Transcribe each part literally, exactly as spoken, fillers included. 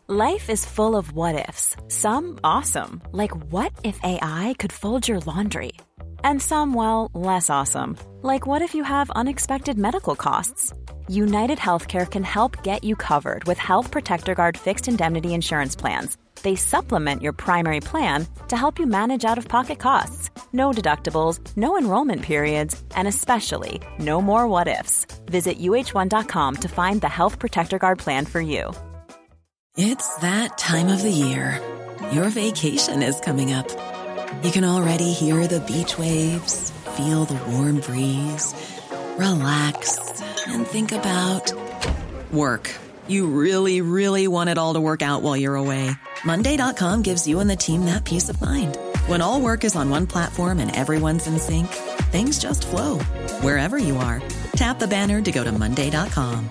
Life is full of what-ifs. Some awesome, like what if A I could fold your laundry? And some, well, less awesome, like what if you have unexpected medical costs? United Healthcare can help get you covered with Health Protector Guard fixed indemnity insurance plans. They supplement your primary plan to help you manage out-of-pocket costs. No deductibles, no enrollment periods, and especially no more what-ifs. Visit U H one dot com to find the Health Protector Guard plan for you. It's that time of the year. Your vacation is coming up. You can already hear the beach waves, feel the warm breeze, relax, and think about work. You really, really want it all to work out while you're away. Monday dot com gives you and the team that peace of mind. When all work is on one platform and everyone's in sync, things just flow. Wherever you are, tap the banner to go to Monday dot com.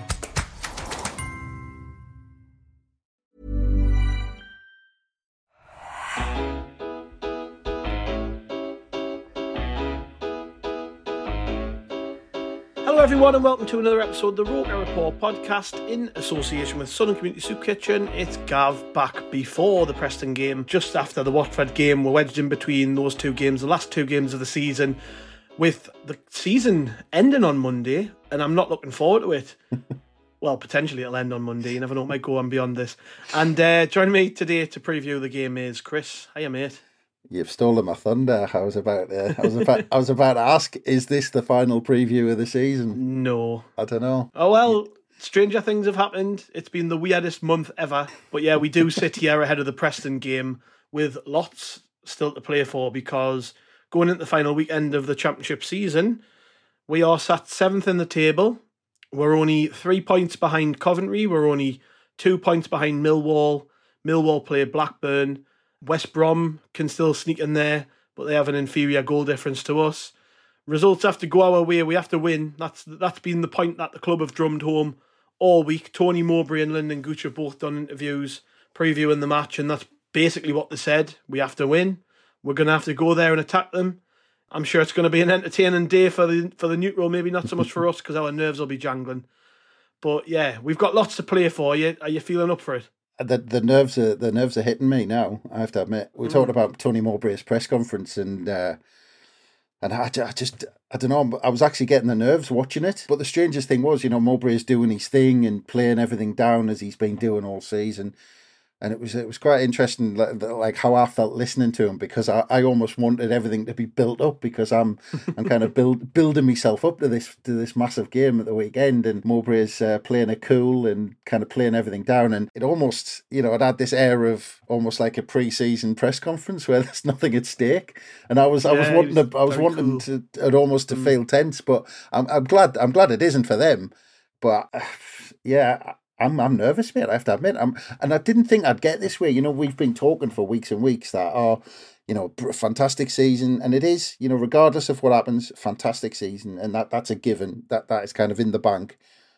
Hello everyone and welcome to another episode of the Roker Report podcast in association with Southern Community Soup Kitchen. It's Gav back before the Preston game, just after the Watford game. We're wedged in between those two games, the last two games of the season, with the season ending on Monday, and I'm not looking forward to it. Well, potentially it'll end on Monday, you never know, it might go on beyond this. And uh, joining me today to preview the game is Chris. Hiya mate. You've stolen my thunder. I was about to, I was about, I was about to ask, is this the final preview of the season? No. I don't know. Oh, well, stranger things have happened. It's been the weirdest month ever. But yeah, we do sit here ahead of the Preston game with lots still to play for, because going into the final weekend of the championship season, we are sat seventh in the table. We're only three points behind Coventry. We're only two points behind Millwall. Millwall play Blackburn. West Brom can still sneak in there, but they have an inferior goal difference to us. Results have to go our way. We have to win. That's that's been the point that the club have drummed home all week. Tony Mowbray and Lyndon Gooch have both done interviews previewing the match, and that's basically what they said. We have to win. We're going to have to go there and attack them. I'm sure it's going to be an entertaining day for the for the neutral. Maybe not so much for us, because our nerves will be jangling. But yeah, we've got lots to play for. Are you, are you feeling up for it? The the nerves are the nerves are hitting me now. I have to admit. We Mm. talked about Tony Mowbray's press conference, and uh, and I, I just I don't know. I was actually getting the nerves watching it. But the strangest thing was, you know, Mowbray is doing his thing and playing everything down as he's been doing all season. And it was it was quite interesting, like, like how I felt listening to him, because I, I almost wanted everything to be built up, because I'm I'm kind of build, building myself up to this to this massive game at the weekend, and Mowbray is uh, playing it cool and kind of playing everything down, and it almost, you know, it had this air of almost like a pre-season press conference where there's nothing at stake, and I was Yeah, I was he wanting was to, I was very wanting cool. to it almost to Mm. feel tense, but I'm I'm glad I'm glad it isn't for them, but uh, yeah. I'm I'm nervous, mate. I have to admit, I'm, and I didn't think I'd get this way. You know, we've been talking for weeks and weeks that, oh, you know, br- fantastic season, and it is. You know, regardless of what happens, fantastic season, and that that's a given. That that is kind of in the bank.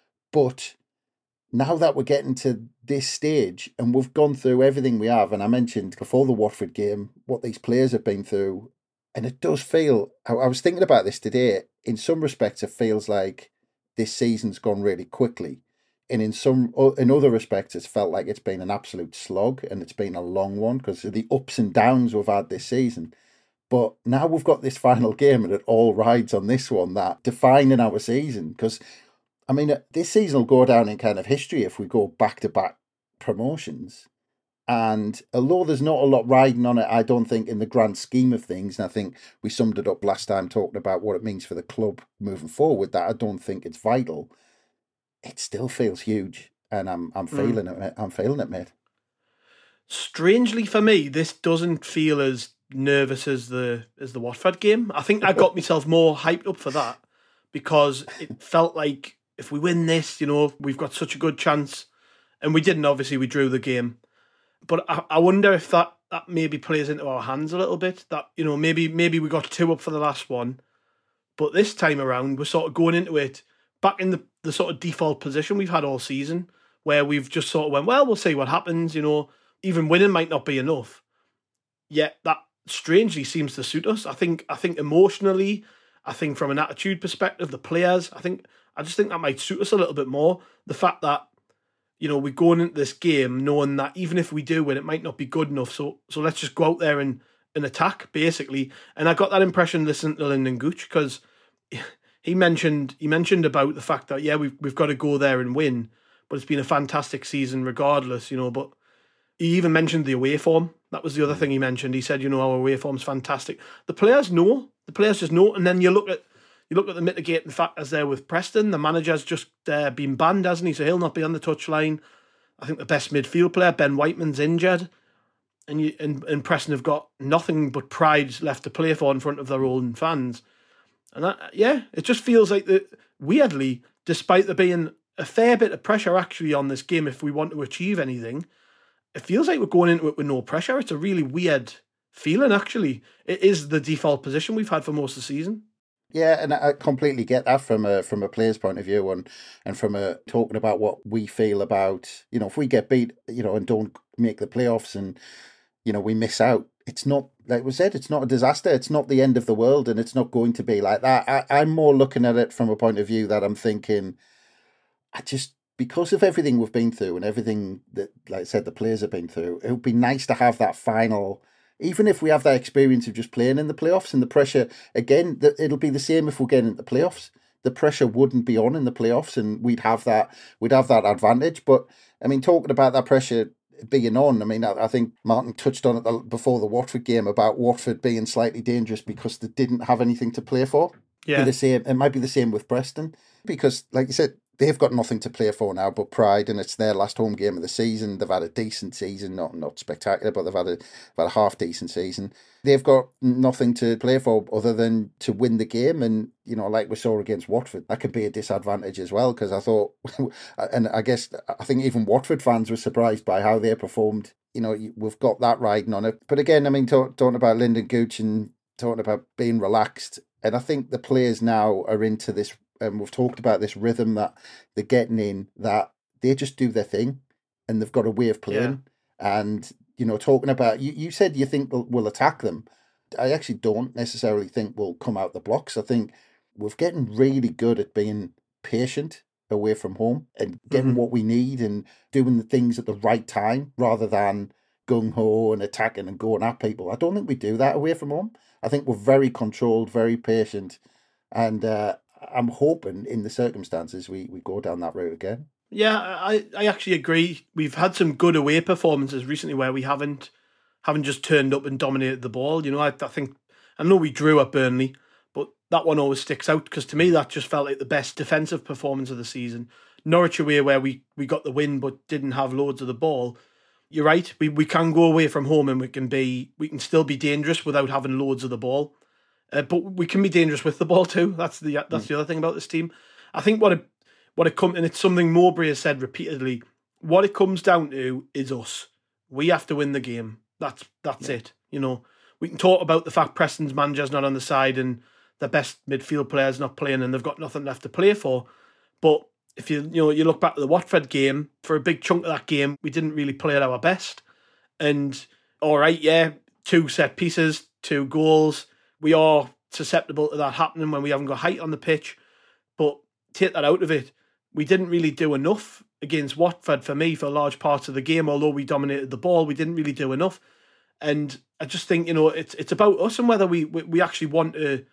But now that we're getting to this stage, and we've gone through everything we have, and I mentioned before the Watford game what these players have been through, and it does feel. I, I was thinking about this today. In some respects, it feels like this season's gone really quickly. And in some, in other respects, it's felt like it's been an absolute slog, and it's been a long one because of the ups and downs we've had this season. But now we've got this final game, and it all rides on this one, that defining our season. Because, I mean, this season will go down in kind of history if we go back-to-back promotions. And although there's not a lot riding on it, I don't think in the grand scheme of things, and I think we summed it up last time talking about what it means for the club moving forward, that I don't think it's vital. It still feels huge, and I'm I'm feeling mm. it. I'm feeling it, mate. Strangely for me, this doesn't feel as nervous as the as the Watford game. I think I got myself more hyped up for that, because it felt like if we win this, you know, we've got such a good chance, and we didn't. Obviously, we drew the game, but I, I wonder if that that maybe plays into our hands a little bit. That, you know, maybe maybe we got two up for the last one, but this time around we're sort of going into it back in the, the sort of default position we've had all season, where we've just sort of went, well, we'll see what happens, you know, even winning might not be enough. Yet that strangely seems to suit us. I think I think emotionally, I think from an attitude perspective, the players, I think I just think that might suit us a little bit more. The fact that, you know, we're going into this game knowing that even if we do win, it might not be good enough. So so let's just go out there and, and attack, basically. And I got that impression listening to Lyndon Gooch, because he mentioned he mentioned about the fact that, yeah, we've, we've got to go there and win, but it's been a fantastic season regardless, you know. But he even mentioned the away form. That was the other thing he mentioned. He said, you know, our away form's fantastic. The players know. The players just know. And then you look at you look at the mitigating factors there with Preston. The manager's just uh, been banned, hasn't he? So he'll not be on the touchline. I think the best midfield player, Ben Whiteman's injured. And, you, and, and Preston have got nothing but pride left to play for in front of their own fans. And that, yeah, it just feels like that. Weirdly, despite there being a fair bit of pressure actually on this game, if we want to achieve anything, it feels like we're going into it with no pressure. It's a really weird feeling, actually. It is the default position we've had for most of the season. Yeah, and I completely get that from a from a player's point of view, and and from a talking about what we feel about, you know, if we get beat, you know, and don't make the playoffs, and you know we miss out, it's not, like we said, it's not a disaster. It's not the end of the world, and it's not going to be like that. I, I'm more looking at it from a point of view that I'm thinking, I just, because of everything we've been through and everything that, like I said, the players have been through, it would be nice to have that final. Even if we have that experience of just playing in the playoffs and the pressure, again, it'll be the same if we're getting into the playoffs. The pressure wouldn't be on in the playoffs, and we'd have that we'd have that advantage. But I mean, talking about that pressure being on, I mean, I, I think Martin touched on it the, before the Watford game about Watford being slightly dangerous because they didn't have anything to play for. Yeah, be the same. It might be the same with Preston, because, like you said, they've got nothing to play for now but pride, and it's their last home game of the season. They've had a decent season, not not spectacular, but they've had a, they've had a half decent season. They've got nothing to play for other than to win the game, and you know, like we saw against Watford, that could be a disadvantage as well. Because I thought, and I guess I think even Watford fans were surprised by how they performed. You know, we've got that riding on it. But again, I mean, talk, talking about Lyndon Gooch and talking about being relaxed, and I think the players now are into this. And we've talked about this rhythm that they're getting in, that they just do their thing and they've got a way of playing. Yeah. And, you know, talking about, you, you said you think we'll, we'll attack them. I actually don't necessarily think we'll come out the blocks. I think we're getting really good at being patient away from home and getting mm-hmm. what we need and doing the things at the right time rather than gung-ho and attacking and going at people. I don't think we do that away from home. I think we're very controlled, very patient, and uh, I'm hoping in the circumstances we, we go down that route again. Yeah, I, I actually agree. We've had some good away performances recently where we haven't haven't just turned up and dominated the ball. You know, I, I think, I know we drew at Burnley, but that one always sticks out because to me that just felt like the best defensive performance of the season. Norwich away where we, we got the win but didn't have loads of the ball. You're right, we, we can go away from home and we can be we can still be dangerous without having loads of the ball. Uh, but we can be dangerous with the ball too. That's the that's mm. the other thing about this team. I think what it what it comes, and it's something Mowbray has said repeatedly. What it comes down to is us. We have to win the game. That's that's yeah. it. You know, we can talk about the fact Preston's manager's not on the side and the best midfield players not playing and they've got nothing left to play for. But if you you know you look back at the Watford game, for a big chunk of that game, we didn't really play at our best. And all right, yeah, two set pieces, two goals. We are susceptible to that happening when we haven't got height on the pitch. But take that out of it, we didn't really do enough against Watford for me for large parts of the game. Although we dominated the ball, we didn't really do enough. And I just think, you know, it's it's about us and whether we, we, we actually want to.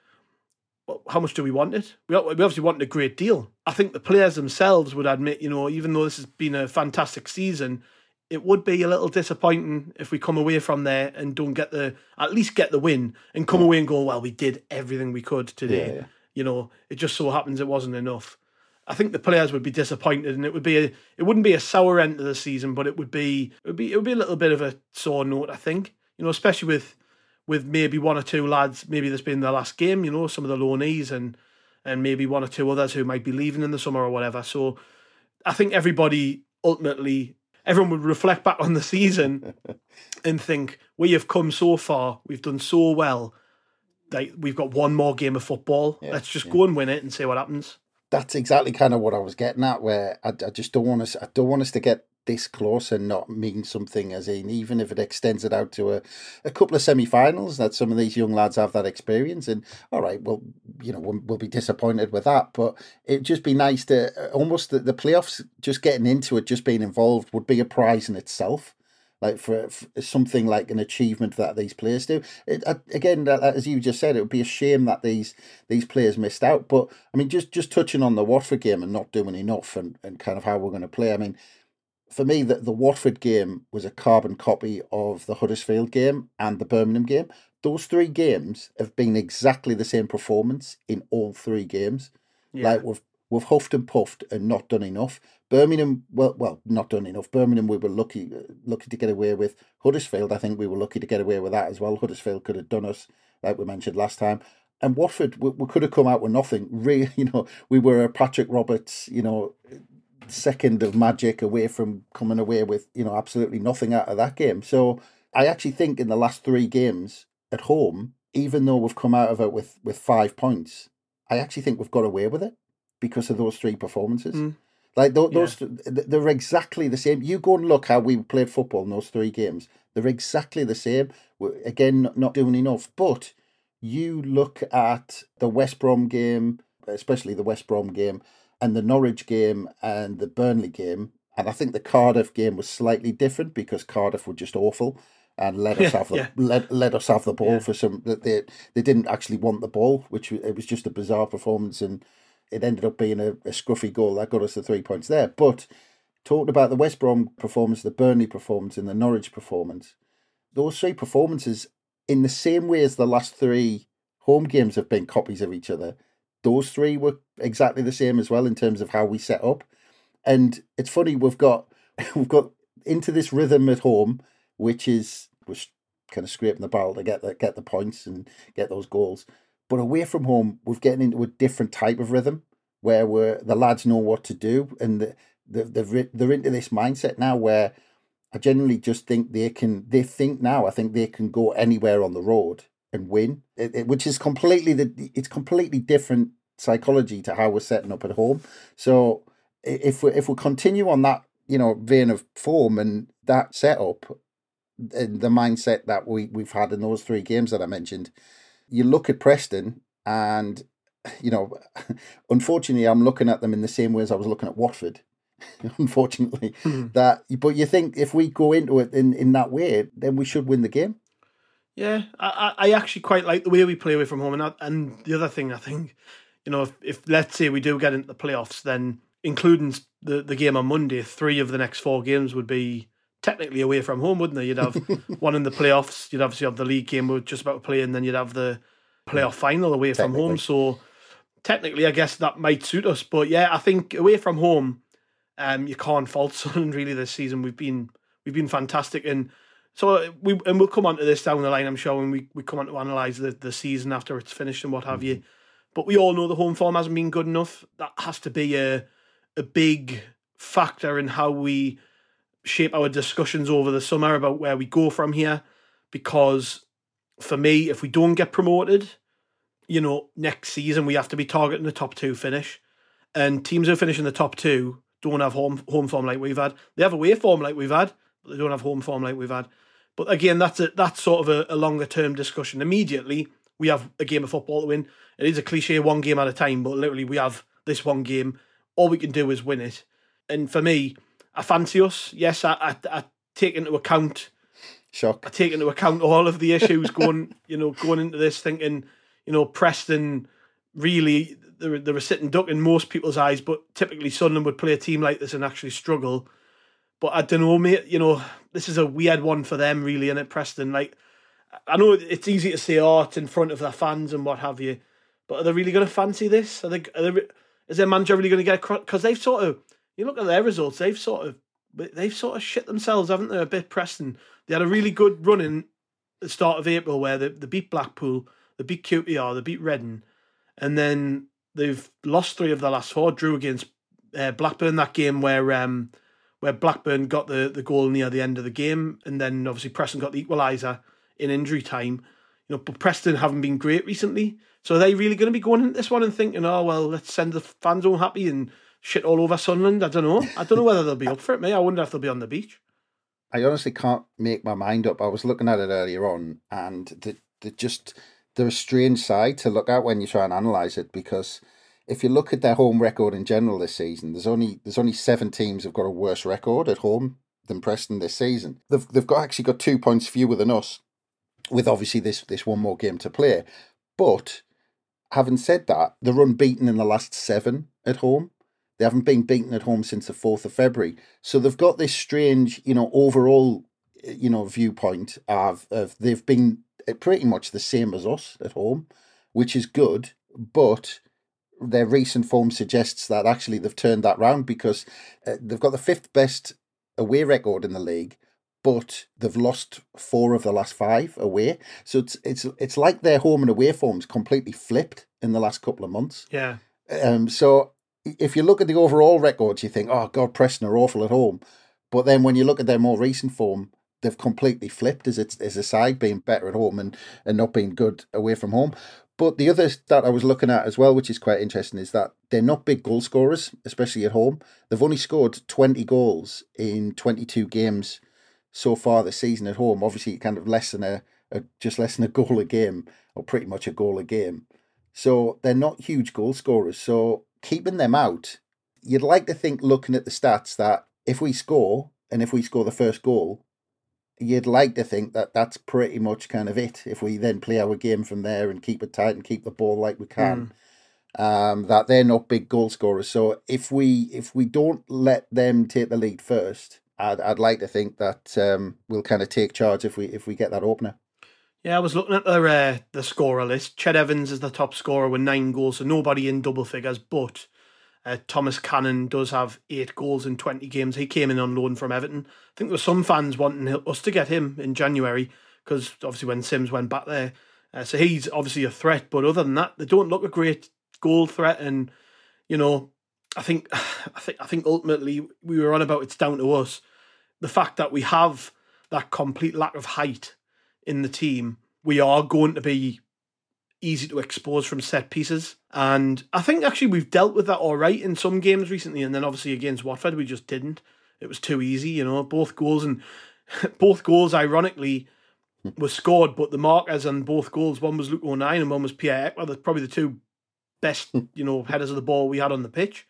How much do we want it? We, we obviously want a great deal. I think the players themselves would admit, you know, even though this has been a fantastic season, it would be a little disappointing if we come away from there and don't get the, at least get the win and come yeah. away and go, well, we did everything we could today. Yeah, yeah. You know, it just so happens it wasn't enough. I think the players would be disappointed, and it would be a, it wouldn't be a sour end to the season, but it would be, it would be, it would be a little bit of a sore note, I think. You know, especially with, with maybe one or two lads, maybe this being their last game, you know, some of the loanees and, and maybe one or two others who might be leaving in the summer or whatever. So I think everybody ultimately, everyone would reflect back on the season and think, we have come so far, we've done so well, like we've got one more game of football. Yeah, Let's just yeah. go and win it and see what happens. That's exactly kind of what I was getting at, where I, I just don't want us, I don't want us to get this close and not mean something, as in, even if it extends it out to a, a couple of semi-finals, that some of these young lads have that experience. And all right, well, you know, we'll, we'll be disappointed with that, but it'd just be nice to almost the, the playoffs, just getting into it, just being involved would be a prize in itself. Like for, for something like an achievement that these players do. It, again, as you just said, it would be a shame that these these players missed out. But I mean, just just touching on the Watford game and not doing enough, and, and kind of how we're going to play. I mean, for me, the, the Watford game was a carbon copy of the Huddersfield game and the Birmingham game. Those three games have been exactly the same performance in all three games. Yeah. Like we've we've huffed and puffed and not done enough. Birmingham, well, well, not done enough. Birmingham, we were lucky, lucky to get away with. Huddersfield, I think we were lucky to get away with that as well. Huddersfield could have done us, like we mentioned last time. And Watford, we, we could have come out with nothing. Really, you know, we were a Patrick Roberts, you know, second of magic away from coming away with, you know, absolutely nothing out of that game. So I actually think in the last three games at home, even though we've come out of it with with five points, I actually think we've got away with it because of those three performances. Mm. Like those, yeah. They're exactly the same. You go and look how we played football in those three games. They're exactly the same. We're, again, not doing enough. But you look at the West Brom game, especially the West Brom game, and the Norwich game and the Burnley game. And I think the Cardiff game was slightly different because Cardiff were just awful and let us have the yeah. let, let us have the ball yeah. for some. They they didn't actually want the ball, which it was just a bizarre performance, and it ended up being a, a scruffy goal that got us the three points there. But talking about the West Brom performance, the Burnley performance, and the Norwich performance, those three performances, in the same way as the last three home games have been copies of each other, those three were exactly the same as well in terms of how we set up. And it's funny, we've got we've got into this rhythm at home, which is was kind of scraping the barrel to get the get the points and get those goals. But away from home, we're getting into a different type of rhythm where we're, the lads know what to do, and the, the, they're, they're into this mindset now where I genuinely just think they can, they think now, I think they can go anywhere on the road and win, it, it, which is completely, the it's completely different psychology to how we're setting up at home. So if we if we continue on that, you know, vein of form and that setup, and the mindset that we, we've had in those three games that I mentioned, you look at Preston and, you know, unfortunately, I'm looking at them in the same way as I was looking at Watford, unfortunately. Mm. That, but you think if we go into it in, in that way, then we should win the game. Yeah, I, I actually quite like the way we play away from home. And, I, and the other thing, I think, you know, if, if let's say we do get into the playoffs, then including the, the game on Monday, three of the next four games would be technically away from home, wouldn't they? You'd have one in the playoffs, you'd obviously have the league game we're just about to play, and then you'd have the playoff final away from home. So technically, I guess that might suit us. But yeah, I think away from home, um, you can't fault Sunderland really this season. We've been we've been fantastic, and so we and we'll come on to this down the line, I'm sure, when we, we come on to analyse the, the season after it's finished and what have you. But we all know the home form hasn't been good enough. That has to be a a big factor in how we shape our discussions over the summer about where we go from here, because for me, if we don't get promoted, you know, next season we have to be targeting the top two finish, and teams who finish in the top two don't have home home form like we've had. They have away form like we've had, but they don't have home form like we've had. But again, that's a that's sort of a, a longer term discussion. Immediately, we have a game of football to win. It is a cliche, one game at a time, but literally we have this one game. All we can do is win it. And for me, I fancy us. Yes, I, I, I take into account. Shock. I take into account all of the issues going, you know, going into this, thinking, you know, Preston really they're they're a sitting duck in most people's eyes, but typically Sunderland would play a team like this and actually struggle. But I don't know, mate. You know, this is a weird one for them, really, isn't it, Preston? Like, I know it's easy to say, oh, it's in front of their fans and what have you, but are they really going to fancy this? Are they? Are they is their manager really going to get? Because they've sort of. You look at their results, they've sort of they've sort of shit themselves, haven't they, a bit, Preston? They had a really good run in the start of April where they, they beat Blackpool, they beat Q P R, they beat Reading, and then they've lost three of their last four, drew against uh, Blackburn, that game where um, where Blackburn got the, the goal near the end of the game, and then obviously Preston got the equaliser in injury time. You know, but Preston haven't been great recently, so are they really going to be going into this one and thinking, oh, well, let's send the fans home happy and shit all over Sunderland. I don't know. I don't know whether they'll be up for it, mate. I wonder if they'll be on the beach. I honestly can't make my mind up. I was looking at it earlier on, and the, the just they're a strange side to look at when you try and analyse it, because if you look at their home record in general this season, there's only there's only seven teams who've got a worse record at home than Preston this season. They've they've got actually got two points fewer than us, with obviously this this one more game to play. But having said that, they're unbeaten in the last seven at home. They haven't been beaten at home since the fourth of February. So they've got this strange, you know, overall, you know, viewpoint of, of they've been pretty much the same as us at home, which is good. But their recent form suggests that actually they've turned that round, because uh, they've got the fifth best away record in the league, but they've lost four of the last five away. So it's it's it's like their home and away forms completely flipped in the last couple of months. Yeah. Um. So if you look at the overall records, you think, oh God, Preston are awful at home. But then when you look at their more recent form, they've completely flipped as it's as a side, being better at home and, and not being good away from home. But the other that I was looking at as well, which is quite interesting, is that they're not big goal scorers, especially at home. They've only scored twenty goals in twenty-two games so far this season at home. Obviously, kind of less than a, a just less than a goal a game, or pretty much a goal a game. So they're not huge goal scorers. So keeping them out, you'd like to think, looking at the stats, that if we score, and if we score the first goal, you'd like to think that that's pretty much kind of it. If we then play our game from there and keep it tight and keep the ball like we can, mm. um, that they're not big goal scorers. So if we if we don't let them take the lead first, I'd I'd like to think that um, we'll kind of take charge if we if we get that opener. Yeah, I was looking at the uh, the scorer list. Ched Evans is the top scorer with nine goals, so nobody in double figures. But uh, Thomas Cannon does have eight goals in twenty games. He came in on loan from Everton. I think there were some fans wanting us to get him in January, because obviously when Sims went back there, uh, so he's obviously a threat. But other than that, they don't look a great goal threat. And you know, I think I think I think ultimately we were on about it's down to us. The fact that we have that complete lack of height in the team, we are going to be easy to expose from set pieces. And I think actually we've dealt with that all right in some games recently, and then obviously against Watford we just didn't. It was too easy, you know. Both goals and both goals ironically were scored, but the markers on both goals, one was Luke O'Nien and one was Pierre Ekwa. That's probably the two best, you know, headers of the ball we had on the pitch.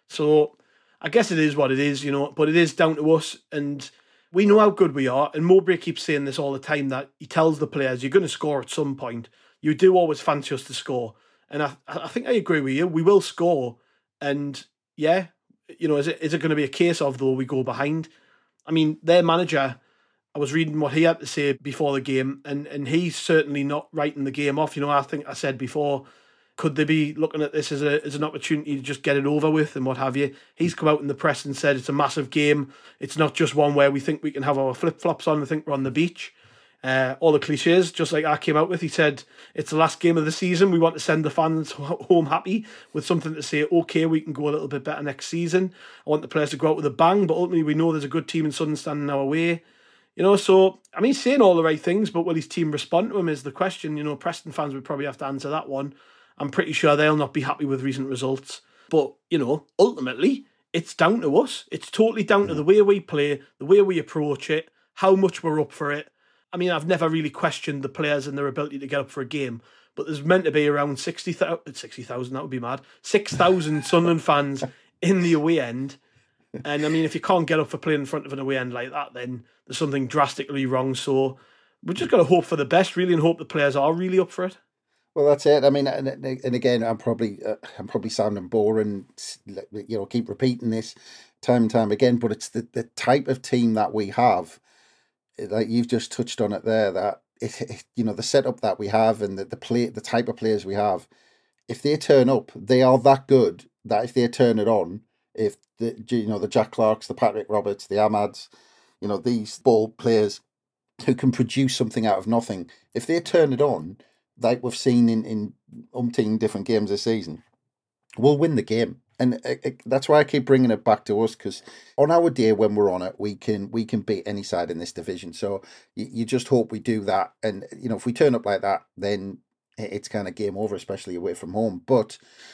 So I guess it is what it is, you know, but it is down to us, and we know how good we are. And Mowbray keeps saying this all the time, that he tells the players, you're going to score at some point. You do always fancy us to score. And I I think I agree with you. We will score. And yeah, you know, is it is it going to be a case of, though, we go behind? I mean, their manager, I was reading what he had to say before the game, and, and he's certainly not writing the game off. You know, I think I said before, could they be looking at this as a as an opportunity to just get it over with and what have you? He's come out in the press and said it's a massive game. It's not just one where we think we can have our flip-flops on and think we're on the beach. Uh, all the cliches, just like I came out with. He said, it's the last game of the season. We want to send the fans home happy with something to say, okay, we can go a little bit better next season. I want the players to go out with a bang, but ultimately we know there's a good team in Sunderland standing our way. You know, so, I mean, he's saying all the right things, but will his team respond to him is the question. You know, Preston fans would probably have to answer that one. I'm pretty sure they'll not be happy with recent results. But, you know, ultimately, it's down to us. It's totally down to the way we play, the way we approach it, how much we're up for it. I mean, I've never really questioned the players and their ability to get up for a game, but there's meant to be around sixty thousand, sixty thousand, that would be mad, six thousand Sunderland fans in the away end. And, I mean, if you can't get up for playing in front of an away end like that, then there's something drastically wrong. So we've just got to hope for the best, really, and hope the players are really up for it. Well, that's it. I mean, and, and again, I'm probably uh, I'm probably sounding boring, you know, keep repeating this time and time again, but it's the, the type of team that we have, like you've just touched on it there, that, it, it you know, the setup that we have and the, the play, the type of players we have, if they turn up, they are that good that if they turn it on, if, the you know, the Jack Clarks, the Patrick Roberts, the Amads, you know, these ball players who can produce something out of nothing, if they turn it on, like we've seen in, in umpteen different games this season, we'll win the game. And it, it, that's why I keep bringing it back to us, because on our day when we're on it, we can we can beat any side in this division. So you, you just hope we do that. And, you know, if we turn up like that, then it's kind of game over, especially away from home. But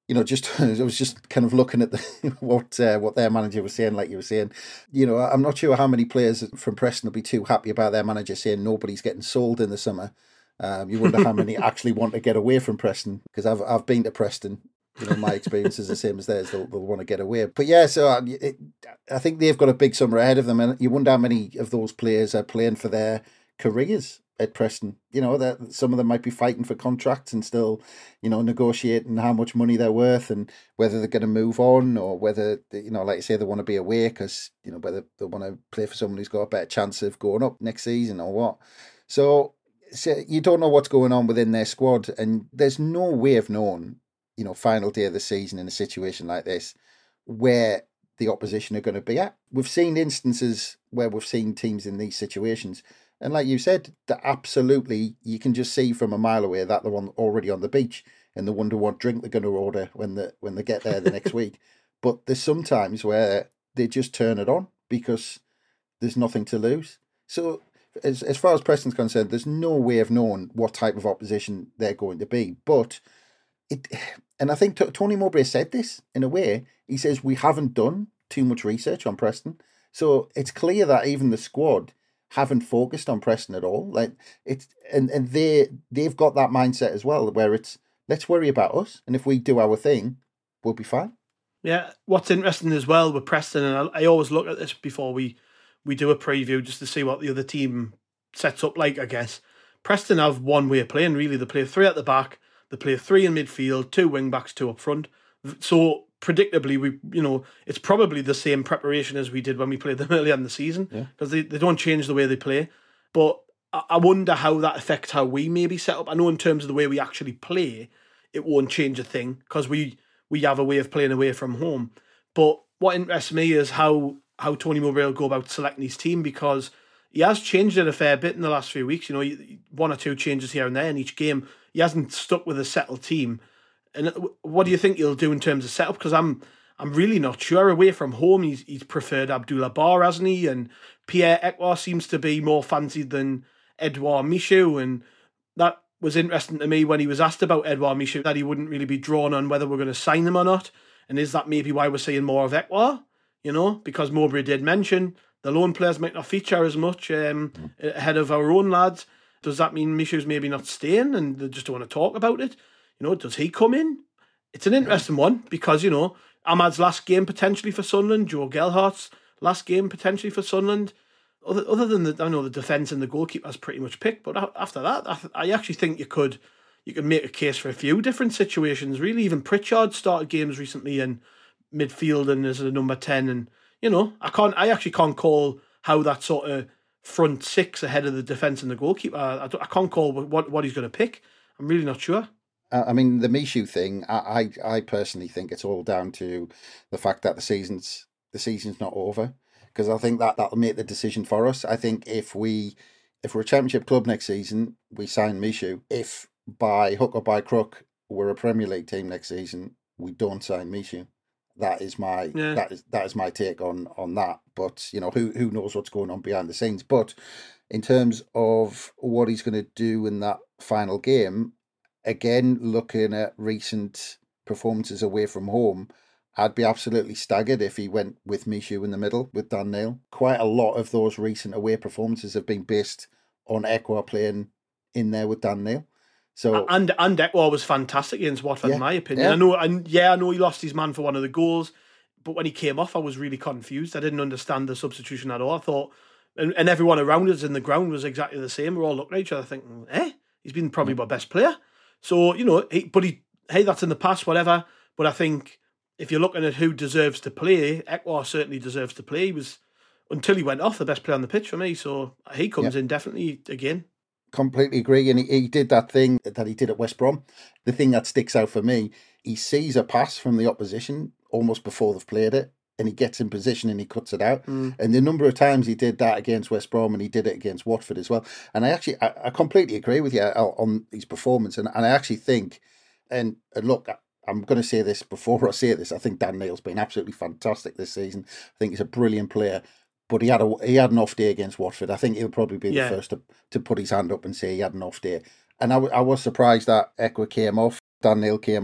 you know, just I was just kind of looking at the, what uh, what their manager was saying, like you were saying. You know, I'm not sure how many players from Preston will be too happy about their manager saying nobody's getting sold in the summer. Um, you wonder how many actually want to get away from Preston, because I've I've been to Preston. You know, my experience is the same as theirs. They'll, they'll want to get away. But yeah, so I, it, I think they've got a big summer ahead of them, and you wonder how many of those players are playing for their careers at Preston. You know, that some of them might be fighting for contracts and still, you know, negotiating how much money they're worth and whether they're going to move on, or whether, you know, like you say, they want to be away because, you know, whether they want to play for someone who's got a better chance of going up next season or what. So, so you don't know what's going on within their squad, and there's no way of knowing, you know, final day of the season in a situation like this, where the opposition are going to be at. We've seen instances where we've seen teams in these situations, and like you said, that absolutely, you can just see from a mile away that they're on, already on the beach, and they wonder what drink they're going to order when they, when they get there the next week. But there's sometimes where they just turn it on because there's nothing to lose. So as, as far as Preston's concerned, there's no way of knowing what type of opposition they're going to be. But it... And I think T- Tony Mowbray said this in a way. He says, we haven't done too much research on Preston. So it's clear that even the squad haven't focused on Preston at all. Like it's and, and they they've got that mindset as well, where it's, let's worry about us, and if we do our thing, we'll be fine. Yeah, what's interesting as well with Preston, and I, I always look at this before we, we do a preview just to see what the other team sets up like, I guess. Preston have one way of playing, really. They play three at the back. They play three in midfield, two wing backs, two up front. So predictably, we you know it's probably the same preparation as we did when we played them earlier in the season, because yeah. they, they don't change the way they play. But I, I wonder how that affects how we maybe set up. I know in terms of the way we actually play, it won't change a thing because we we have a way of playing away from home. But what interests me is how how Tony Mowbray will go about selecting his team, because he has changed it a fair bit in the last few weeks. You know, one or two changes here and there in each game. He hasn't stuck with a settled team. And what do you think he'll do in terms of setup? Because I'm I'm really not sure. Away from home, he's he's preferred Abdullah Bar, hasn't he? And Pierre Ekwa seems to be more fancied than Edouard Michou. And that was interesting to me when he was asked about Edouard Michou, that he wouldn't really be drawn on whether we're going to sign him or not. And is that maybe why we're seeing more of Ekwa? You know, because Mowbray did mention the lone players might not feature as much um, ahead of our own lads. Does that mean Michou's maybe not staying and they just don't want to talk about it? You know, does he come in? It's an interesting one because, you know, Ahmad's last game potentially for Sunderland, Joe Gelhardt's last game potentially for Sunderland. Other, other than the, I know the defence and the goalkeeper's pretty much picked, but after that, I, I actually think you could you could make a case for a few different situations. Really, even Pritchard started games recently in midfield and as a number ten, and you know, I can't, I actually can't call how that sort of front six ahead of the defence and the goalkeeper. I, I can't call what, what he's going to pick. I'm really not sure. I mean, the Michou thing, I, I, I personally think it's all down to the fact that the season's the season's not over, because I think that that'll make the decision for us. I think if we if we're a championship club next season, we sign Michou. If by hook or by crook we're a Premier League team next season, we don't sign Michou. That is my yeah. that is that is my take on on that. But you know, who who knows what's going on behind the scenes. But in terms of what he's going to do in that final game, again, looking at recent performances away from home, I'd be absolutely staggered if he went with Michou in the middle with Dan Neil. Quite a lot of those recent away performances have been based on Ekwa playing in there with Dan Neil. So and and Ekwa was fantastic against Watford, yeah, in my opinion. Yeah. I know, and yeah, I know he lost his man for one of the goals, but when he came off, I was really confused. I didn't understand the substitution at all. I thought, and, and everyone around us in the ground was exactly the same. We're all looking at each other thinking, eh, he's been probably my best player. So, you know, he, but he, hey, that's in the past, whatever. But I think if you're looking at who deserves to play, Ekwa certainly deserves to play. He was, until he went off, the best player on the pitch for me. So he comes yeah. in definitely again. Completely agree. And he, he did that thing that he did at West Brom. The thing that sticks out for me, he sees a pass from the opposition almost before they've played it, and he gets in position and he cuts it out. Mm. And the number of times he did that against West Brom, and he did it against Watford as well. And I actually, I, I completely agree with you on his performance. And, and I actually think, and, and look, I'm going to say this before I say this, I think Dan Neil's been absolutely fantastic this season. I think he's a brilliant player. But he had a he had an off day against Watford. I think he'll probably be yeah. the first to, to put his hand up and say he had an off day. And I, I was surprised that Ekwa came off, Dan Neil came off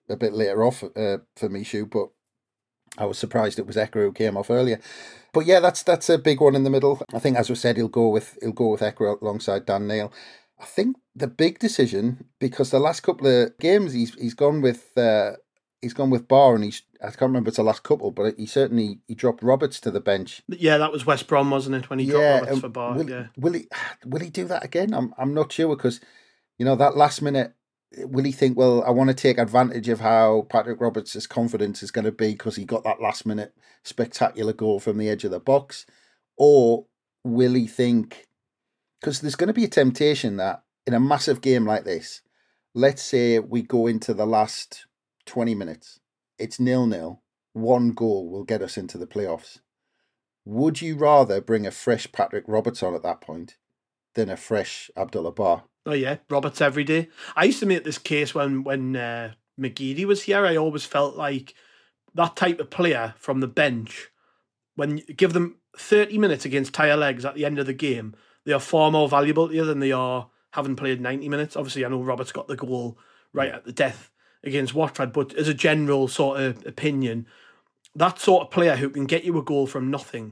a bit later off uh, for Michu, but I was surprised it was Ekra who came off earlier. But yeah, that's that's a big one in the middle. I think, as we said, he'll go with he'll go with Ekra alongside Dan Neil. I think the big decision, because the last couple of games he's he's gone with uh, he's gone with Barr, and he's I can't remember it's the last couple, but he certainly he dropped Roberts to the bench. Yeah, that was West Brom, wasn't it, when he yeah, dropped Roberts for Barr? Will, yeah, will he will he do that again? I'm I'm not sure, because you know that last minute. Will he think, well, I want to take advantage of how Patrick Roberts' confidence is going to be because he got that last minute spectacular goal from the edge of the box? Or will he think, because there's going to be a temptation that in a massive game like this, let's say we go into the last twenty minutes, it's nil-nil, one goal will get us into the playoffs. Would you rather bring a fresh Patrick Roberts on at that point than a fresh Abdullah Barr? Oh yeah, Roberts every day. I used to make this case when when uh, McGeady was here. I always felt like that type of player from the bench, when you give them thirty minutes against tired legs at the end of the game, they are far more valuable to you than they are having played ninety minutes. Obviously, I know Roberts got the goal right at the death against Watford, but as a general sort of opinion, that sort of player who can get you a goal from nothing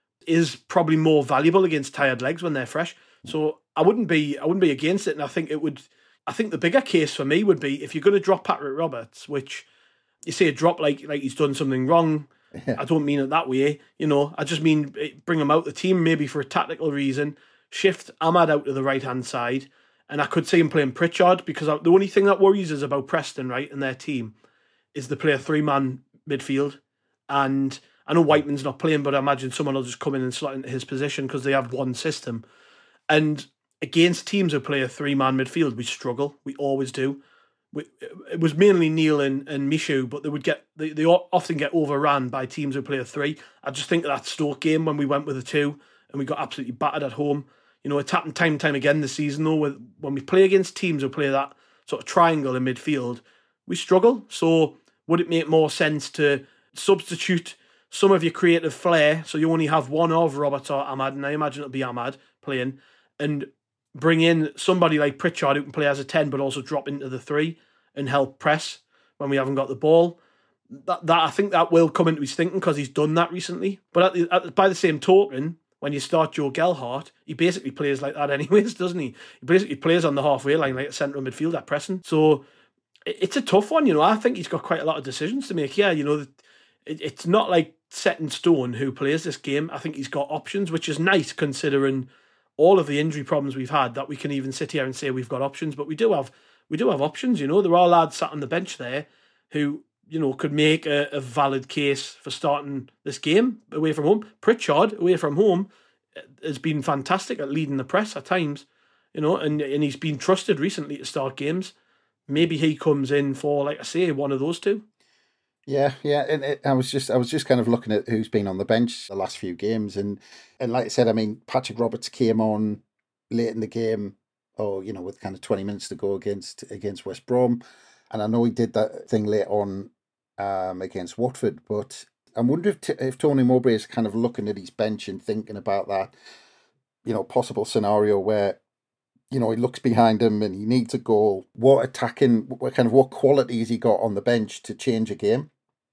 is probably more valuable against tired legs when they're fresh. So I wouldn't be I wouldn't be against it, and I think it would. I think the bigger case for me would be if you're going to drop Patrick Roberts, which you say a drop like like he's done something wrong. Yeah. I don't mean it that way, you know. I just mean bring him out the team maybe for a tactical reason. Shift Ahmad out to the right hand side, and I could see him playing Pritchard, because the only thing that worries us about Preston, right, and their team is they play a three man midfield, and I know Whiteman's not playing, but I imagine someone will just come in and slot into his position because they have one system. And against teams who play a three-man midfield, we struggle. We always do. We, it was mainly Neil and, and Michu, but they would get they, they often get overran by teams who play a three. I just think of that Stoke game when we went with a two and we got absolutely battered at home. You know, it's happened time and time again this season, though, with, when we play against teams who play that sort of triangle in midfield, we struggle. So would it make more sense to substitute some of your creative flair, so you only have one of Roberts or Ahmad, and I imagine it'll be Ahmad playing, and bring in somebody like Pritchard who can play as a ten but also drop into the three and help press when we haven't got the ball? That that I think that will come into his thinking because he's done that recently. But at the, at, by the same token, when you start Joe Gelhardt, he basically plays like that anyways, doesn't he? He basically plays on the halfway line like a central midfielder pressing. So it, it's a tough one, you know. I think he's got quite a lot of decisions to make. Yeah, you know, it, it's not like set in stone who plays this game. I think he's got options, which is nice considering all of the injury problems we've had, that we can even sit here and say we've got options, but we do have we do have options, you know. There are lads sat on the bench there who, you know, could make a, a valid case for starting this game away from home. Pritchard, away from home, has been fantastic at leading the press at times, you know, and, and he's been trusted recently to start games. Maybe he comes in for, like I say, one of those two. Yeah, yeah, and it, I was just I was just kind of looking at who's been on the bench the last few games, and and like I said, I mean, Patrick Roberts came on late in the game, or you know, with kind of twenty minutes to go against against West Brom, and I know he did that thing late on um, against Watford, but I wonder if t- if Tony Mowbray is kind of looking at his bench and thinking about that, you know, possible scenario where, you know, he looks behind him and he needs a goal. What attacking, what kind of what quality has he got on the bench to change a game?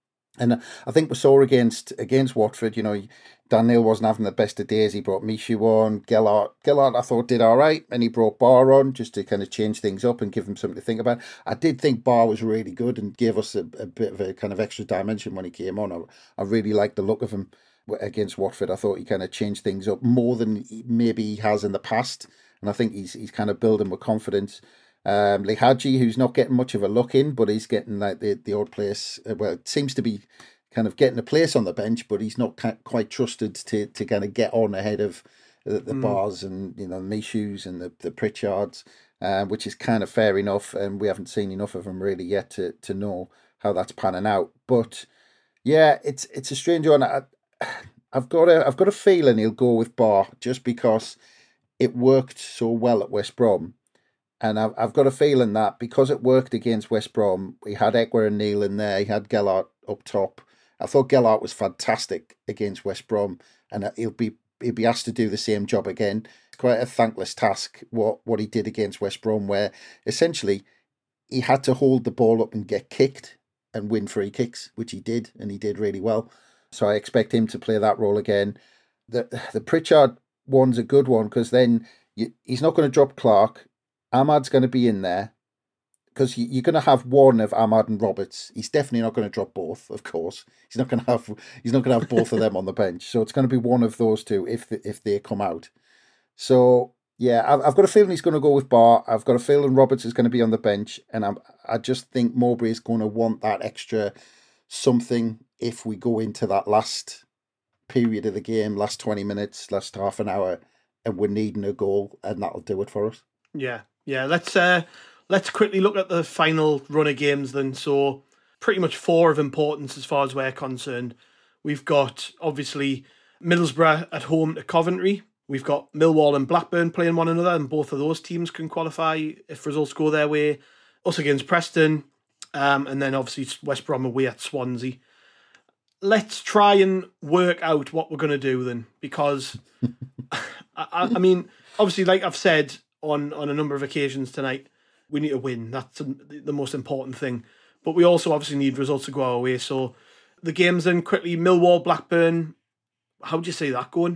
And I think we saw against against Watford, you know, Dan Neil wasn't having the best of days. He brought Michu on. Gelhardt, Gelhardt I thought did all right. And he brought Barr on just to kind of change things up and give him something to think about. I did think Barr was really good and gave us a, a bit of a kind of extra dimension when he came on. I, I really liked the look of him against Watford. I thought he kind of changed things up more than maybe he has in the past. And I think he's he's kind of building with confidence. Um, Lee Hadji, who's not getting much of a look in, but he's getting like the, the odd place. Well, it seems to be kind of getting a place on the bench, but he's not quite trusted to to kind of get on ahead of the, the mm. Bars and, you know, Michus and the, the Pritchards, um, which is kind of fair enough. And we haven't seen enough of him really yet to, to know how that's panning out. But yeah, it's it's a strange one. I, I've got a I've got a feeling he'll go with Barr just because it worked so well at West Brom. And I've, I've got a feeling that because it worked against West Brom, we had Ekwer and Neil in there, he had Gelhardt up top. I thought Gelhardt was fantastic against West Brom, and he'll be he'll be asked to do the same job again. It's quite a thankless task, what, what he did against West Brom, where essentially he had to hold the ball up and get kicked and win free kicks, which he did, and he did really well. So I expect him to play that role again. The the Pritchard one's a good one because then you, he's not going to drop Clark. Ahmad's going to be in there because you, you're going to have one of Ahmad and Roberts. He's definitely not going to drop both, of course. He's not going to have he's not going to have both of them on the bench. So it's going to be one of those two if the, if they come out. So yeah, I've, I've got a feeling he's going to go with Barr. I've got a feeling Roberts is going to be on the bench, and I'm I just think Mowbray is going to want that extra something if we go into that last period of the game, last twenty minutes, last half an hour, and we're needing a goal, and that'll do it for us. Yeah, yeah. Let's uh, let's quickly look at the final run of games then. So pretty much four of importance as far as we're concerned. We've got obviously Middlesbrough at home to Coventry. We've got Millwall and Blackburn playing one another, and both of those teams can qualify if results go their way. Us against Preston, um, and then obviously West Brom away at Swansea. Let's try and work out what we're going to do then, because I, I mean, obviously, like I've said on, on a number of occasions tonight, we need to win. That's the most important thing. But we also obviously need results to go our way. So the games then quickly: Millwall, Blackburn. How would you see that going?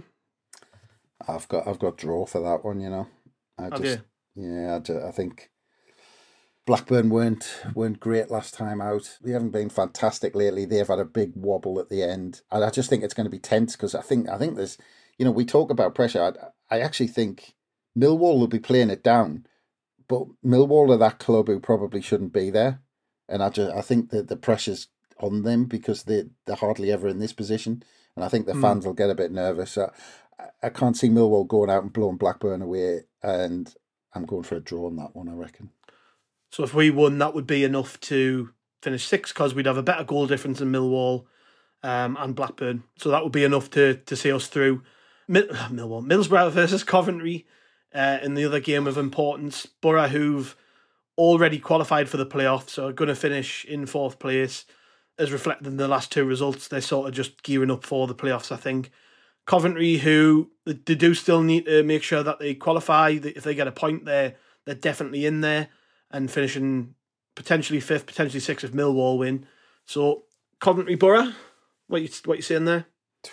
I've got I've got draw for that one. You know, I Have just you? yeah, I, just, I think Blackburn weren't weren't great last time out. They haven't been fantastic lately. They've had a big wobble at the end, and I just think it's going to be tense because I think I think there's, you know, we talk about pressure. I, I actually think Millwall will be playing it down, but Millwall are that club who probably shouldn't be there, and I just I think that the pressure's on them because they they're hardly ever in this position, and I think the Mm. fans will get a bit nervous. So I, I can't see Millwall going out and blowing Blackburn away, and I'm going for a draw on that one, I reckon. So if we won, that would be enough to finish sixth because we'd have a better goal difference in Millwall um, and Blackburn. So that would be enough to to see us through. Mid- Millwall, Middlesbrough versus Coventry uh, in the other game of importance. Borough, who've already qualified for the playoffs, are going to finish in fourth place. As reflected in the last two results, they're sort of just gearing up for the playoffs, I think. Coventry, who they do still need to make sure that they qualify. If they get a point there, they're definitely in there and finishing potentially fifth, potentially sixth if Millwall win. So Coventry, Borough, what you what you saying there?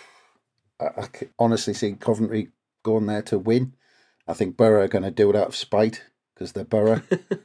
I, I c- honestly see Coventry going there to win. I think Borough are going to do it out of spite because they're Borough.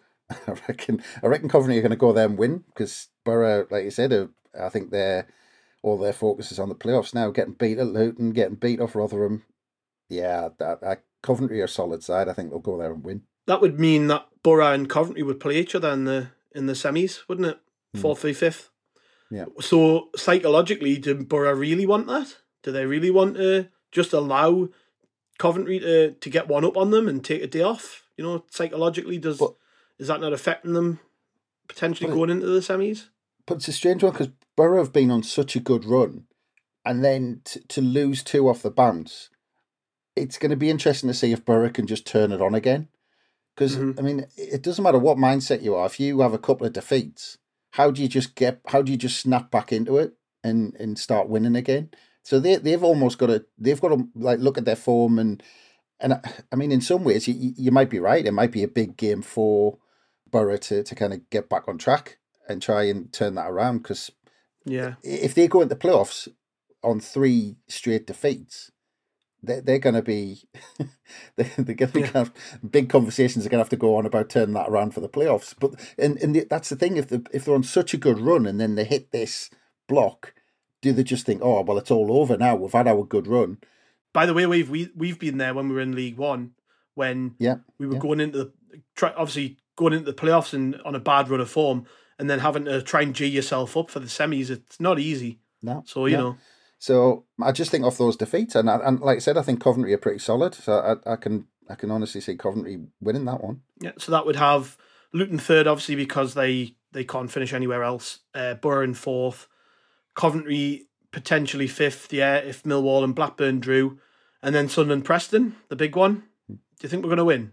I reckon. I reckon Coventry are going to go there and win because Borough, like you said, are, I think they're all their focus is on the playoffs now. Getting beat at Luton, getting beat off Rotherham. Yeah, that, that Coventry are a solid side. I think they'll go there and win. That would mean that Borough and Coventry would play each other in the in the semis, wouldn't it? Fourth v fifth. Yeah. So psychologically, do Borough really want that? Do they really want to just allow Coventry to, to get one up on them and take a day off? You know, psychologically, does But- is that not affecting them potentially But- going into the semis? But it's a strange one because Borough have been on such a good run, and then t- to lose two off the bounce, it's going to be interesting to see if Borough can just turn it on again. Because Mhm. I mean, it doesn't matter what mindset you are. If you have a couple of defeats, how do you just get? How do you just snap back into it and, and start winning again? So they they've almost got to they've got to like look at their form and and I, I mean, in some ways, you you might be right. It might be a big game for Borough to to kind of get back on track and try and turn that around. Because Yeah. if they go into playoffs on three straight defeats, they're, they're going to be they're, they're going to Yeah. have big conversations are going to have to go on about turning that around for the playoffs. But and and the, that's the thing, if the if they're on such a good run and then they hit this block, do they just think, oh well, it's all over now, we've had our good run? By the way, we've we, we've been there when we were in League One, when Yeah, we were yeah. going into the try, obviously going into the playoffs and on a bad run of form, and then having to try and G yourself up for the semis. It's not easy. No, So you no. know, So I just think off those defeats, and I- and like I said, I think Coventry are pretty solid. So I, I can I can honestly see Coventry winning that one. yeah. So that would have Luton third, obviously because they they can't finish anywhere else. Uh, Borough in fourth, Coventry potentially fifth. Yeah, if Millwall and Blackburn drew, and then Sunderland Preston, the big one. Do you think we're going to win?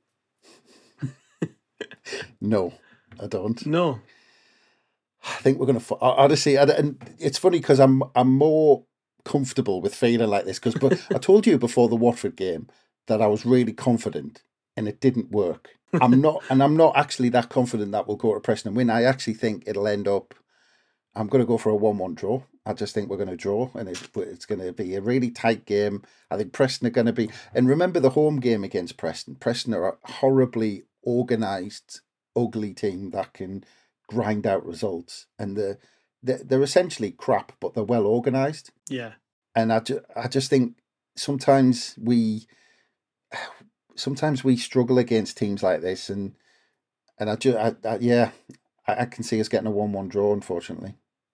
No, I don't. No. I think we're going to honestly, and- and it's funny because I'm I'm more comfortable with feeling like this because, but I told you before the Watford game that I was really confident, and it didn't work. I'm not, and I'm not actually that confident that we'll go to Preston and win. I actually think it'll end up. I'm going to go for a one-one draw. I just think we're going to draw, and it's, it's going to be a really tight game. I think Preston are going to be, and remember the home game against Preston. Preston are a horribly organised, ugly team that can grind out results, and the they're, they're essentially crap, but they're well organised. Yeah, and I, ju- I just think sometimes we, sometimes we struggle against teams like this, and and I just, I, I, yeah, I, I can see us getting a one-one draw, unfortunately.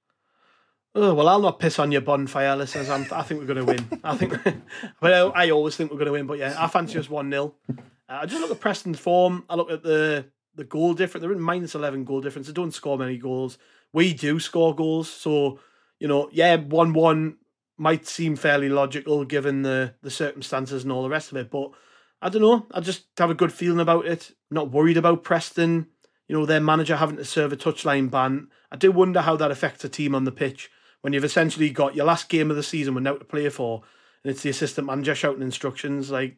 Oh, well, I'll not piss on your bonfire, listeners. I'm, I think we're going to win. I think, well, I always think we're going to win, but yeah, I fancy us one nil. Uh, I just look at Preston's form. I look at the the goal difference. They're in minus eleven goal difference. They don't score many goals. We do score goals. So, you know, yeah, one one might seem fairly logical given the, the circumstances and all the rest of it. But I don't know. I just have a good feeling about it. I'm not worried about Preston. You know, their manager having to serve a touchline ban. I do wonder how that affects a team on the pitch when you've essentially got your last game of the season we're now to play for, and it's the assistant manager shouting instructions. Like,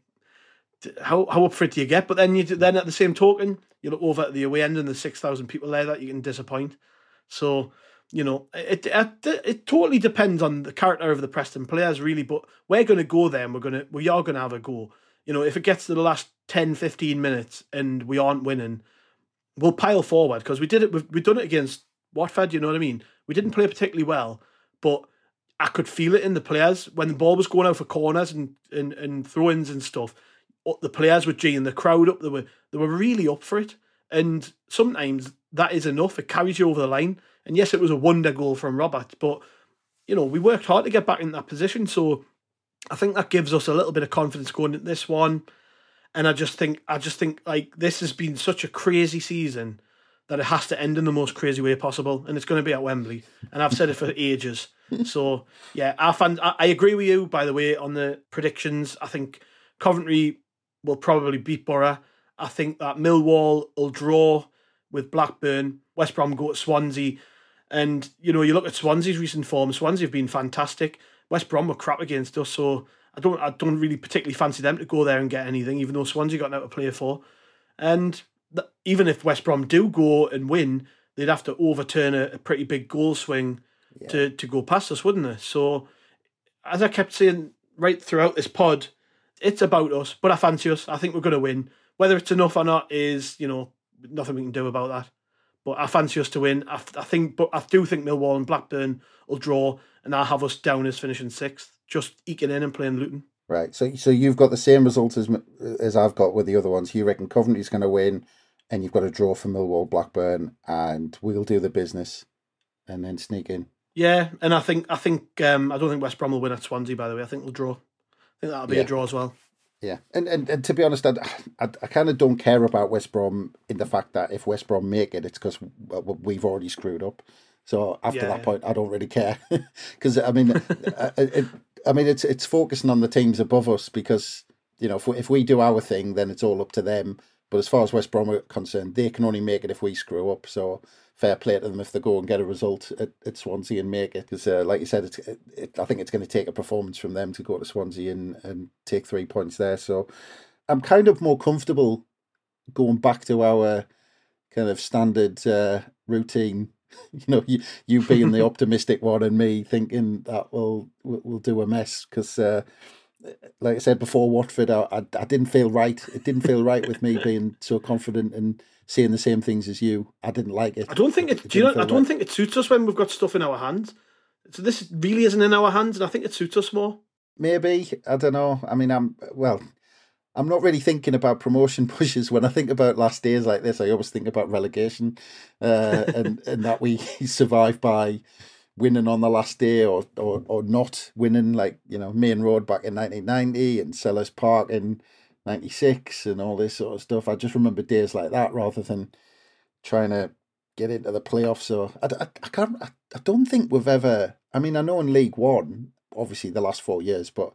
how how up for it do you get? But then you then at the same token, you look over at the away end and there's six thousand people there that you can disappoint. So, you know, it, it it totally depends on the character of the Preston players, really. But we're going to go there and we're going to we are going to have a go. You know, if it gets to the last ten, fifteen minutes and we aren't winning, we'll pile forward because we did it. We've, we've done it against Watford. You know what I mean? We didn't play particularly well, but I could feel it in the players when the ball was going out for corners and and, and throw-ins and stuff. The players were G and the crowd up. They were they were really up for it. And sometimes that is enough. It carries you over the line. And yes, it was a wonder goal from Robert, but you know we worked hard to get back in that position. So I think that gives us a little bit of confidence going into this one. And I just think I just think like this has been such a crazy season that it has to end in the most crazy way possible, and it's going to be at Wembley. And I've said it for ages. So yeah, I fan, I, I agree with you. By the way, on the predictions, I think Coventry will probably beat Borough. I think that Millwall will draw with Blackburn. West Brom go to Swansea, and you know you look at Swansea's recent form. Swansea have been fantastic. West Brom were crap against us, so I don't I don't really particularly fancy them to go there and get anything. Even though Swansea got out to play for, and th- even if West Brom do go and win, they'd have to overturn a, a pretty big goal swing yeah. to to go past us, wouldn't they? So, as I kept saying right throughout this pod, it's about us, but I fancy us. I think we're going to win. Whether it's enough or not is, you know, nothing we can do about that. But I fancy us to win. I, I think, but I do think Millwall and Blackburn will draw, and I'll have us down as finishing sixth, just eking in and playing Luton. Right. So, so you've got the same result as as I've got with the other ones. You reckon Coventry's going to win, and you've got a draw for Millwall, Blackburn, and we'll do the business, and then sneak in. Yeah, and I think I think um, I don't think West Brom will win at Swansea. By the way, I think we'll draw. I think that'll be yeah. a draw as well. Yeah, and, and and to be honest, I, I, I kind of don't care about West Brom in the fact that if West Brom make it, it's because we've already screwed up. So after yeah, that yeah. point, I don't really care because I mean, it, I mean it's it's focusing on the teams above us because you know if we, if we do our thing, then it's all up to them. But as far as West Brom are concerned, they can only make it if we screw up. So fair play to them if they go and get a result at, at Swansea and make it. Because uh, like you said, it's, it, it, I think it's going to take a performance from them to go to Swansea and, and take three points there. So I'm kind of more comfortable going back to our kind of standard uh, routine. You know, you, you being the optimistic one and me thinking that we'll, we'll do a mess because... Uh, like I said before, Watford, I, I I didn't feel right. It didn't feel right with me being so confident and saying the same things as you. I didn't like it. I don't think it. it do you know? I don't right. think it suits us when we've got stuff in our hands. So this really isn't in our hands, and I think it suits us more. Maybe I don't know. I mean, I'm well. I'm not really thinking about promotion pushes. When I think about last days like this, I always think about relegation, uh, and and that we survive by winning on the last day or, or or not winning, like, you know, Main Road back in nineteen ninety and Sellers Park in ninety-six and all this sort of stuff. I just remember days like that rather than trying to get into the playoffs. So I, I, I can't, I, I don't think we've ever, I mean, I know in League One, obviously the last four years, but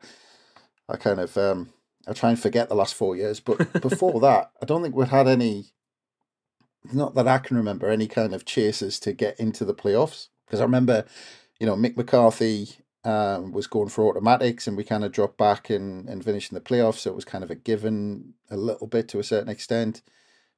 I kind of, um, I try and forget the last four years. But before that, I don't think we'd had any, not that I can remember, any kind of chases to get into the playoffs. Because I remember, you know, Mick McCarthy um, was going for automatics and we kind of dropped back and, and finished in the playoffs. So it was kind of a given a little bit to a certain extent.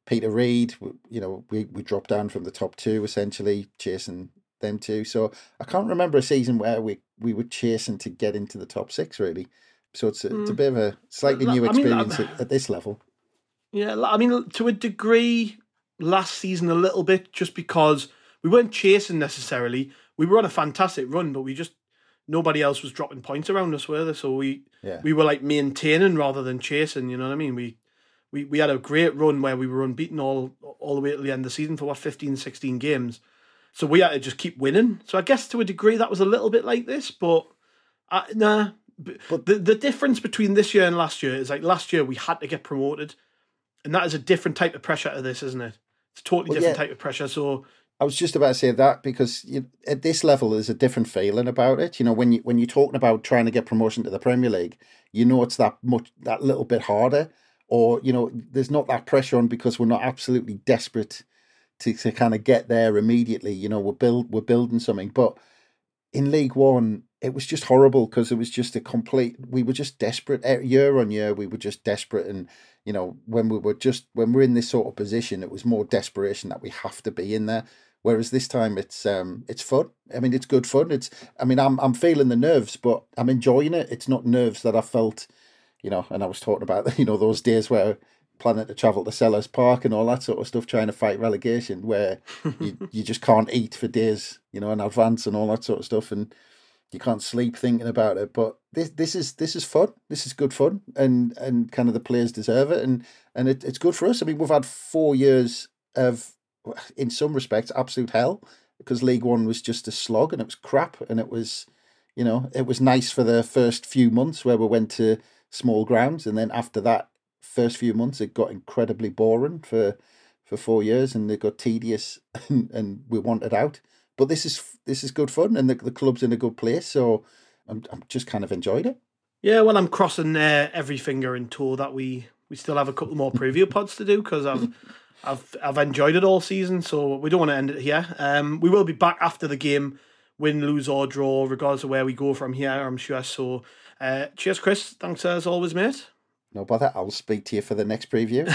Peter Reid, you know, we, we dropped down from the top two, essentially, chasing them two. So I can't remember a season where we, we were chasing to get into the top six, really. So it's a, mm. it's a bit of a slightly new experience I mean, at, at this level. Yeah, I mean, to a degree, last season a little bit, just because we weren't chasing necessarily. We were on a fantastic run, but we just, nobody else was dropping points around us, were they? So we yeah. we were like maintaining rather than chasing, you know what I mean? We we we had a great run where we were unbeaten all all the way to the end of the season for what, fifteen, sixteen games. So we had to just keep winning. So I guess to a degree that was a little bit like this, but uh, nah. But the, the difference between this year and last year is like last year we had to get promoted, and that is a different type of pressure to this, isn't it? It's a totally well, different yeah. type of pressure. So I was just about to say that because you, at this level there's a different feeling about it. You know, when you when you're talking about trying to get promotion to the Premier League, you know it's that much that little bit harder, or you know there's not that pressure on because we're not absolutely desperate to, to kind of get there immediately. You know, we're build we're building something, but in League One, it was just horrible because it was just a complete, we were just desperate year on year. We were just desperate. And, you know, when we were just, when we're in this sort of position, it was more desperation that we have to be in there. Whereas this time it's, um, it's fun. I mean, it's good fun. It's, I mean, I'm, I'm feeling the nerves, but I'm enjoying it. It's not nerves that I felt, you know, and I was talking about, you know, those days where planning to travel to Sellers Park and all that sort of stuff, trying to fight relegation, where you, you just can't eat for days, you know, in advance and all that sort of stuff. And, you can't sleep thinking about it, but this this is this is fun. This is good fun, and and kind of the players deserve it, and and it, it's good for us. I mean, we've had four years of, in some respects, absolute hell because League One was just a slog and it was crap, and it was, you know, it was nice for the first few months where we went to small grounds, and then after that first few months it got incredibly boring for for four years, and it got tedious, and, and we wanted out. But this is this is good fun, and the the club's in a good place, so I'm I'm just kind of enjoyed it. Yeah, well, I'm crossing uh, every finger and toe that we, we still have a couple more preview pods to do because I've I've I've enjoyed it all season, so we don't want to end it here. Um, we will be back after the game, win, lose or draw, regardless of where we go from here, I'm sure. So, uh, cheers, Chris. Thanks as always, mate. No bother. I'll speak to you for the next preview.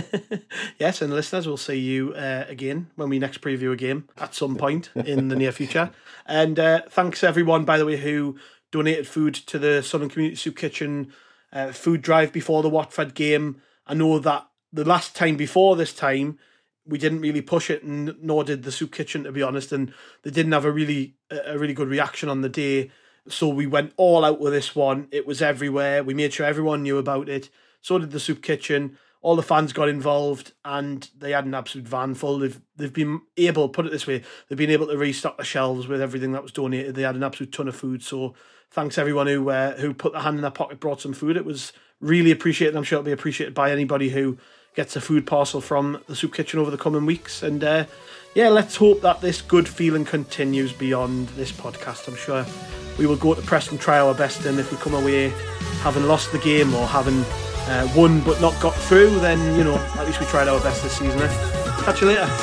Yes, and listeners, we'll see you uh, again when we next preview a game at some point in the near future. And uh, thanks everyone, by the way, who donated food to the Sunderland Community Soup Kitchen uh, food drive before the Watford game. I know that the last time before this time, we didn't really push it, and nor did the Soup Kitchen, to be honest, and they didn't have a really a really good reaction on the day. So we went all out with this one. It was everywhere. We made sure everyone knew about it. So did the Soup Kitchen. All the fans got involved, and they had an absolute van full. They've they've been able, put it this way, they've been able to restock the shelves with everything that was donated. They had an absolute ton of food. So thanks everyone who uh, who put their hand in their pocket, brought some food. It was really appreciated. I'm sure it'll be appreciated by anybody who gets a food parcel from the Soup Kitchen over the coming weeks. And uh, yeah, let's hope that this good feeling continues beyond this podcast. I'm sure we will go to Preston, try our best, and if we come away having lost the game or having uh, won but not got through, then, you know, at least we tried our best this season. Eh? Catch you later.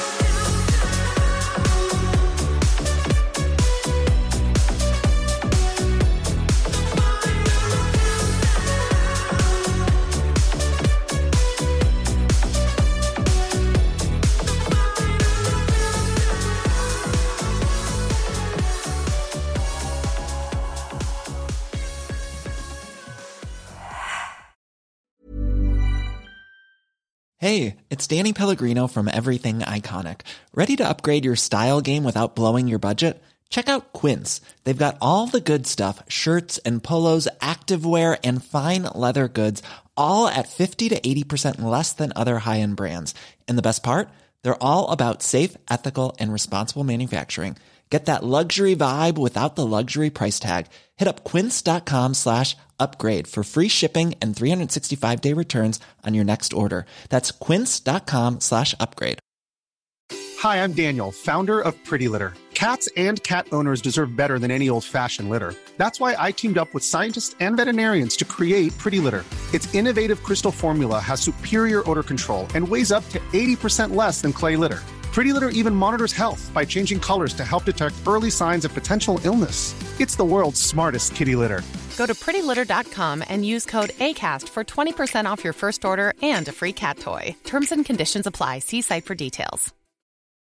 Hey, it's Danny Pellegrino from Everything Iconic. Ready to upgrade your style game without blowing your budget? Check out Quince. They've got all the good stuff, shirts and polos, activewear, and fine leather goods, all at fifty to eighty percent less than other high-end brands. And the best part? They're all about safe, ethical, and responsible manufacturing. Get that luxury vibe without the luxury price tag. Hit up quince.com slash upgrade for free shipping and three sixty-five day returns on your next order. That's quince.com slash upgrade. Hi, I'm Daniel, founder of Pretty Litter. Cats and cat owners deserve better than any old-fashioned litter. That's why I teamed up with scientists and veterinarians to create Pretty Litter. Its innovative crystal formula has superior odor control and weighs up to eighty percent less than clay litter. Pretty Litter even monitors health by changing colors to help detect early signs of potential illness. It's the world's smartest kitty litter. Go to pretty litter dot com and use code ACAST for twenty percent off your first order and a free cat toy. Terms and conditions apply. See site for details.